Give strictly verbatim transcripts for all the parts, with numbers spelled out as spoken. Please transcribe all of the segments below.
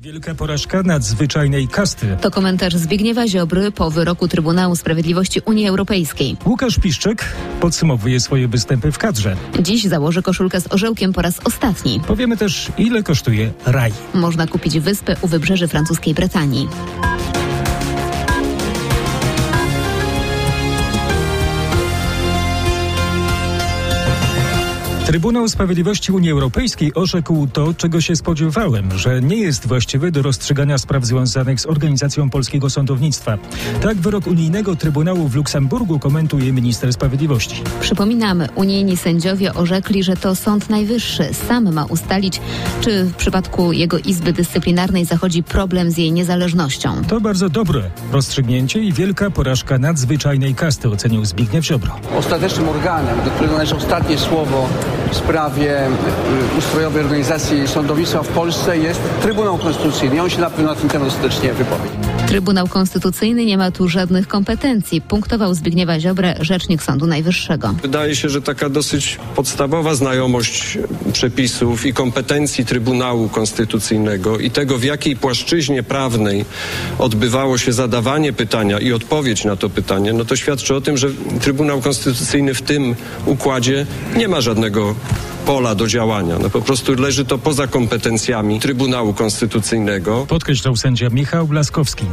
Wielka porażka nadzwyczajnej kasty. To komentarz Zbigniewa Ziobry po wyroku Trybunału Sprawiedliwości Unii Europejskiej. Łukasz Piszczek podsumowuje swoje występy w kadrze. Dziś założy koszulkę z orzełkiem po raz ostatni. Powiemy też, ile kosztuje raj. Można kupić wyspę u wybrzeży francuskiej Brytanii. Trybunał Sprawiedliwości Unii Europejskiej orzekł to, czego się spodziewałem, że nie jest właściwy do rozstrzygania spraw związanych z organizacją polskiego sądownictwa. Tak wyrok unijnego Trybunału w Luksemburgu komentuje minister sprawiedliwości. Przypominamy, unijni sędziowie orzekli, że to Sąd Najwyższy sam ma ustalić, czy w przypadku jego Izby Dyscyplinarnej zachodzi problem z jej niezależnością. To bardzo dobre rozstrzygnięcie i wielka porażka nadzwyczajnej kasty, ocenił Zbigniew Ziobro. Ostatecznym organem, do którego należy ostatnie słowo w sprawie ustrojowej organizacji sądownictwa w Polsce jest Trybunał Konstytucyjny. On się na pewno na ten temat ostatecznie wypowie. Trybunał Konstytucyjny nie ma tu żadnych kompetencji, punktował Zbigniewa Ziobrę rzecznik Sądu Najwyższego. Wydaje się, że taka dosyć podstawowa znajomość przepisów i kompetencji Trybunału Konstytucyjnego i tego, w jakiej płaszczyźnie prawnej odbywało się zadawanie pytania i odpowiedź na to pytanie, no to świadczy o tym, że Trybunał Konstytucyjny w tym układzie nie ma żadnego pola do działania. No po prostu leży to poza kompetencjami Trybunału Konstytucyjnego. Podkreślał sędzia Michał Laskowski.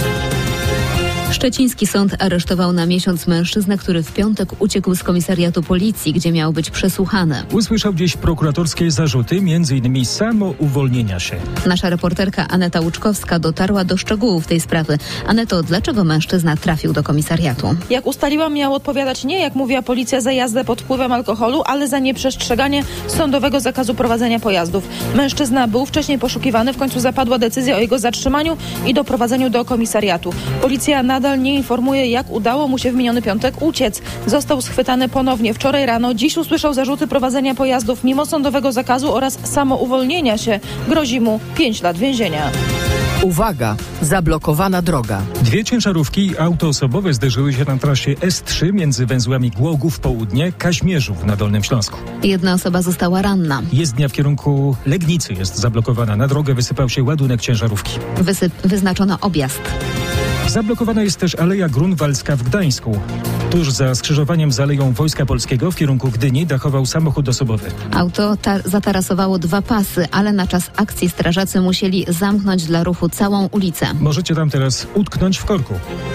Szczeciński sąd aresztował na miesiąc mężczyznę, który w piątek uciekł z komisariatu policji, gdzie miał być przesłuchany. Usłyszał dziś prokuratorskie zarzuty, między innymi samo uwolnienia się. Nasza reporterka Aneta Łuczkowska dotarła do szczegółów tej sprawy. Aneto, dlaczego mężczyzna trafił do komisariatu? Jak ustaliłam, miał odpowiadać nie, jak mówiła policja, za jazdę pod wpływem alkoholu, ale za nieprzestrzeganie sądowego zakazu prowadzenia pojazdów. Mężczyzna był wcześniej poszukiwany, w końcu zapadła decyzja o jego zatrzymaniu i doprowadzeniu do komisariatu. Policja nadal nie informuje, jak udało mu się w miniony piątek uciec. Został schwytany ponownie wczoraj rano. Dziś usłyszał zarzuty prowadzenia pojazdów mimo sądowego zakazu oraz samouwolnienia się. Grozi mu pięć lat więzienia. Uwaga! Zablokowana droga. Dwie ciężarówki i auto osobowe zderzyły się na trasie S trzy między węzłami Głogów Południe, Kaźmierzów na Dolnym Śląsku. Jedna osoba została ranna. Jezdnia w kierunku Legnicy jest zablokowana. Na drogę wysypał się ładunek ciężarówki. Wysyp- wyznaczono objazd. Zablokowana jest też Aleja Grunwaldzka w Gdańsku. Tuż za skrzyżowaniem z Aleją Wojska Polskiego w kierunku Gdyni dachował samochód osobowy. Auto ta- zatarasowało dwa pasy, ale na czas akcji strażacy musieli zamknąć dla ruchu całą ulicę. Możecie tam teraz utknąć w korku.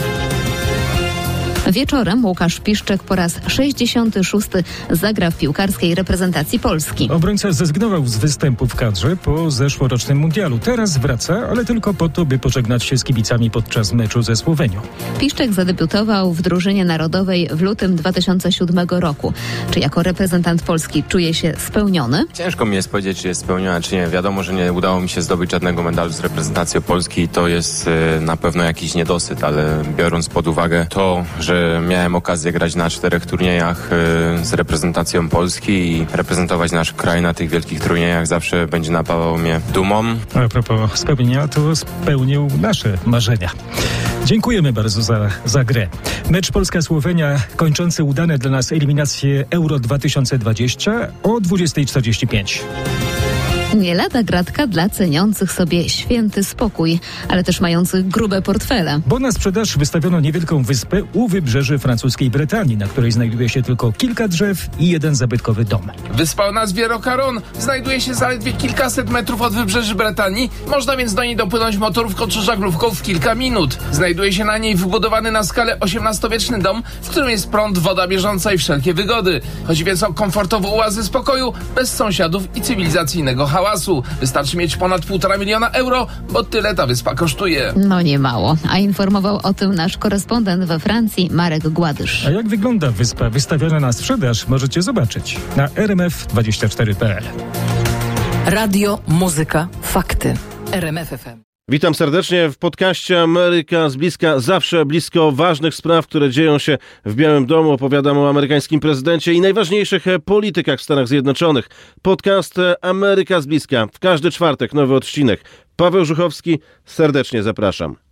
Wieczorem Łukasz Piszczek po raz sześćdziesiąty szósty zagra w piłkarskiej reprezentacji Polski. Obrońca zrezygnował z występu w kadrze po zeszłorocznym mundialu. Teraz wraca, ale tylko po to, by pożegnać się z kibicami podczas meczu ze Słowenią. Piszczek zadebiutował w drużynie narodowej w lutym dwa tysiące siódmego roku. Czy jako reprezentant Polski czuje się spełniony? Ciężko mi jest powiedzieć, czy jest spełniona, czy nie. Wiadomo, że nie udało mi się zdobyć żadnego medalu z reprezentacją Polski. To jest y, na pewno jakiś niedosyt, ale biorąc pod uwagę to, że miałem okazję grać na czterech turniejach y, z reprezentacją Polski i reprezentować nasz kraj na tych wielkich turniejach zawsze będzie napawał mnie dumą. A propos spełnienia, to spełnił nasze marzenia. Dziękujemy bardzo za, za grę. Mecz Polska-Słowenia kończący udane dla nas eliminację Euro dwa tysiące dwadzieścia o dwudziestej czterdzieści pięć. Nie lada gratka dla ceniących sobie święty spokój, ale też mających grube portfele. Bo na sprzedaż wystawiono niewielką wyspę u wybrzeży francuskiej Brytanii, na której znajduje się tylko kilka drzew i jeden zabytkowy dom. Wyspa o nazwie Rocaron znajduje się zaledwie kilkaset metrów od wybrzeży Brytanii. Można więc do niej dopłynąć motorówką czy żaglówką w kilka minut. Znajduje się na niej wybudowany na skalę osiemnastowieczny dom, w którym jest prąd, woda bieżąca i wszelkie wygody. Chodzi więc o komfortową oazę spokoju, bez sąsiadów i cywilizacyjnego hałasu. Wystarczy mieć ponad półtora miliona euro, bo tyle ta wyspa kosztuje. No nie mało. A informował o tym nasz korespondent we Francji, Marek Gładysz. A jak wygląda wyspa wystawiona na sprzedaż, możecie zobaczyć na r m f dwadzieścia cztery kropka p l. Radio, muzyka, fakty. R M F F M. Witam serdecznie w podcaście Ameryka z bliska. Zawsze blisko ważnych spraw, które dzieją się w Białym Domu. Opowiadam o amerykańskim prezydencie i najważniejszych politykach w Stanach Zjednoczonych. Podcast Ameryka z bliska. W każdy czwartek nowy odcinek. Paweł Żuchowski, serdecznie zapraszam.